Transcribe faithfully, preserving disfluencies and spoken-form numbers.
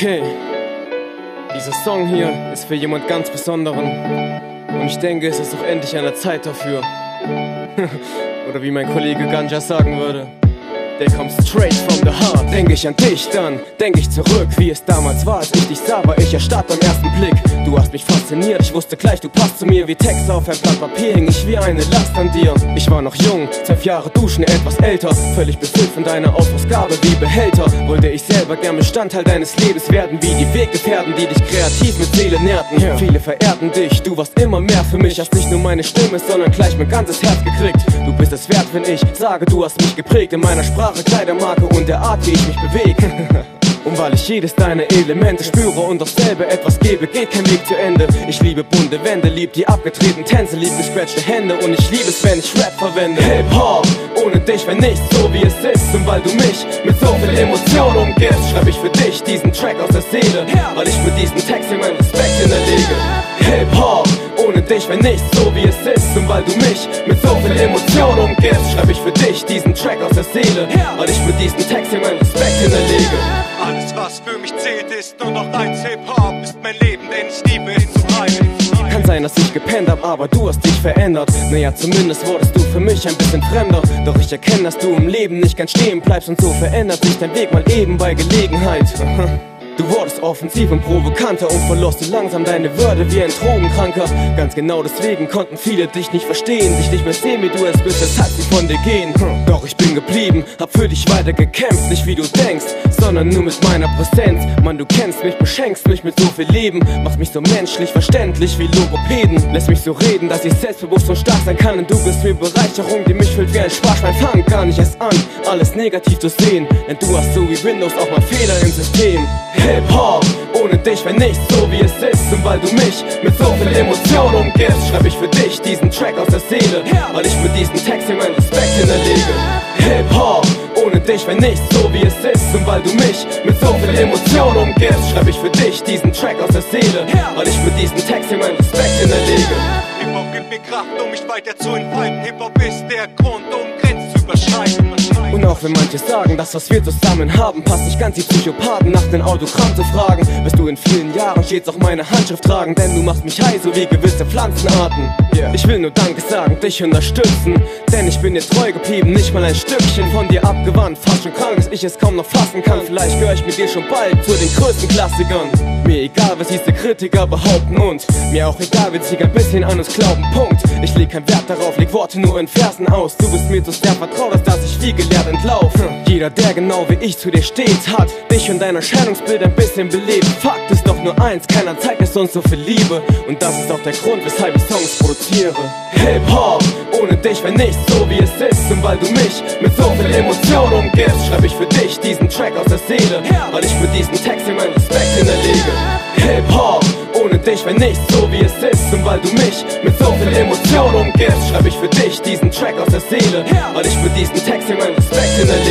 Okay, dieser Song hier ist für jemand ganz Besonderen. Und ich denke, es ist auch endlich an der Zeit dafür. Oder wie mein Kollege Ganja sagen würde: der kommt straight from the heart. Denk ich an dich, dann denk ich zurück, wie es damals war, als ich dich sah, war ich erstarrt beim ersten Blick. Du hast mich fasziniert, ich wusste gleich, du passt zu mir. Wie Texte auf ein Blatt Papier hing ich wie eine Last an dir. Ich war noch jung, zwölf Jahre duschen, etwas älter, völlig befüllt von deiner Ausdrucksgabe wie Behälter. Wollte ich selber gern Bestandteil deines Lebens werden, wie die Weggefährten, die dich kreativ mit Seele nährten. Ja. Viele verehrten dich, du warst immer mehr für mich, hast nicht nur meine Stimme, sondern gleich mein ganzes Herz gekriegt. Du bist es wert, wenn ich sage, du hast mich geprägt in meiner Sprache, Kleidermarke und der Art, wie ich mich bewege. Und weil ich jedes deiner Elemente spüre und dasselbe etwas gebe, geht kein Weg zu Ende. Ich liebe bunte Wände, lieb die abgetretenen Tänze, lieb gescratchte Hände und ich liebe es, wenn ich Rap verwende. Hip-Hop, ohne dich wäre nichts so wie es ist. Und weil du mich mit so viel Emotion umgibst, schreib ich für dich diesen Track aus der Seele, weil ich mit diesem Text hier meinen Respekt hinterlege. Hip-Hop, ohne dich wäre nichts so wie es ist. Und weil du mich mit so viel Emotion umgibst, schreib ich für dich diesen Track aus der Seele, weil ich mit diesem Text hier meinen Respekt hinterlege. Alles, was für mich zählt, ist nur noch eins. Hip-Hop ist mein Leben, denn ich liebe es zu reimen. Kann sein, dass ich gepennt hab, aber du hast dich verändert. Naja, zumindest wurdest du für mich ein bisschen fremder. Doch ich erkenne, dass du im Leben nicht ganz stehen bleibst, und so verändert sich dein Weg mal eben bei Gelegenheit. Du wurdest offensiv und provokanter und verlost du langsam deine Würde wie ein Drogenkranker. Ganz genau deswegen konnten viele dich nicht verstehen, dich nicht mehr sehen, wie du es bist, weshalb sie von dir gehen. Doch ich bin geblieben, hab für dich weiter gekämpft, nicht wie du denkst, sondern nur mit meiner Präsenz. Mann, du kennst mich, beschenkst mich mit so viel Leben, machst mich so menschlich, verständlich wie Logopäden. Lässt mich so reden, dass ich selbstbewusst und stark sein kann, und du bist mir Bereicherung, die mich füllt wie ein Sparschwein. Fang gar nicht erst an, alles negativ zu sehen, denn du hast so wie Windows auch mal Fehler im System. Hip-Hop, ohne dich wäre nichts so wie es ist. Und weil du mich mit so viel Emotion umgibst, schreib ich für dich diesen Track aus der Seele, weil ich mit diesem Text hier meinen Respekt hinterlege. Hip-Hop, ohne dich wäre nichts so wie es ist. Und weil du mich mit so viel Emotion umgibst, schreib ich für dich diesen Track aus der Seele, weil ich mit diesem Text hier meinen Respekt hinterlege. Hip-Hop gibt mir Kraft, um mich weiter zu entfalten. Hip-Hop ist der Grund, um Grenzen zu überschreiten. Und auch wenn manche sagen, das was wir zusammen haben, passt nicht ganz, die Psychopathen nach den Autogramm zu fragen, wirst du in vielen Jahren stets auch meine Handschrift tragen, denn du machst mich high, so wie gewisse Pflanzenarten. Yeah. Ich will nur Danke sagen, dich unterstützen, denn ich bin dir treu geblieben, nicht mal ein Stückchen von dir abgewandt. Fast schon krank, dass ich es kaum noch fassen kann, vielleicht gehöre ich mit dir schon bald zu den größten Klassikern. Mir egal, was diese Kritiker behaupten, und mir auch egal, wenn sie ein bisschen an uns glauben, Punkt. Ich leg keinen Wert darauf, leg Worte nur in Versen aus. Du bist mir so sehr vertraut, als dass ich viel gelehrt entlauf. Hm. Jeder, der genau wie ich zu dir steht, hat dich und dein Erscheinungsbild ein bisschen belebt. Fakt ist doch nur eins, keiner zeigt es uns so viel Liebe, und das ist auch der Grund, weshalb ich Songs produziere. Hip-Hop, ohne dich wäre nichts so wie es ist. Und weil du mich mit so viel Emotion umgibst, schreib ich für dich diesen Track aus der Seele, weil ich mit diesem Text hier meinen Respekt hinterlege. Hip-Hop, ohne dich wäre nichts so wie es ist. Und weil du mich mit so viel Emotion umgibst, schreib ich für dich diesen Track aus der Seele, weil ich mit diesem Text hier meinen Respekt hinterlege.